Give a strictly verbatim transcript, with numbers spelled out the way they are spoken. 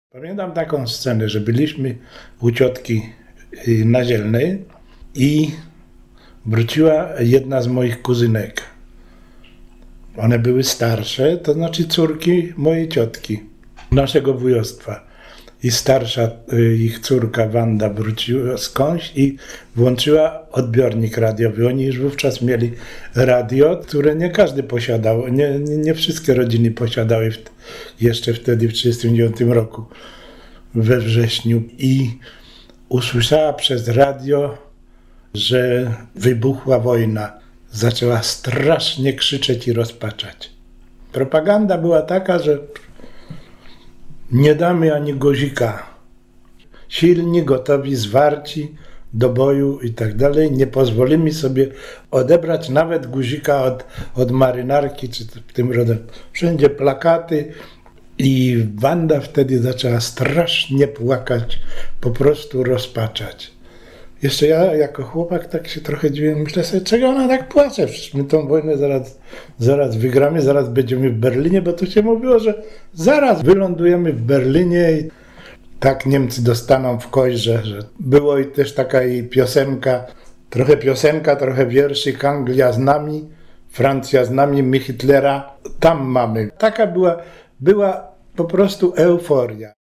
Pamiętam taką scenę, że byliśmy u ciotki na Zielnej i wróciła jedna z moich kuzynek. One były starsze, to znaczy córki mojej ciotki, naszego wujostwa. I starsza ich córka Wanda wróciła skądś i włączyła odbiornik radiowy. Oni już wówczas mieli radio, które nie każdy posiadał, nie, nie, nie wszystkie rodziny posiadały w, jeszcze wtedy w tysiąc dziewięćset trzydziestym dziewiątym roku, we wrześniu. I usłyszała przez radio, że wybuchła wojna. Zaczęła strasznie krzyczeć i rozpaczać. Propaganda była taka, że nie damy ani guzika. Silni, gotowi, zwarci do boju i tak dalej. Nie pozwolimy sobie odebrać nawet guzika od, od marynarki, czy tym rodem. Wszędzie plakaty i Wanda wtedy zaczęła strasznie płakać, po prostu rozpaczać. Jeszcze ja jako chłopak tak się trochę dziwiłem, myślę sobie, czego ona tak płacze? Przecież my tą wojnę zaraz, zaraz wygramy, zaraz będziemy w Berlinie, bo to się mówiło, że zaraz wylądujemy w Berlinie i tak Niemcy dostaną w kość, że, że było i też taka i piosenka, trochę piosenka, trochę wierszyk, Anglia z nami, Francja z nami, my Hitlera tam mamy. Taka była, była po prostu euforia.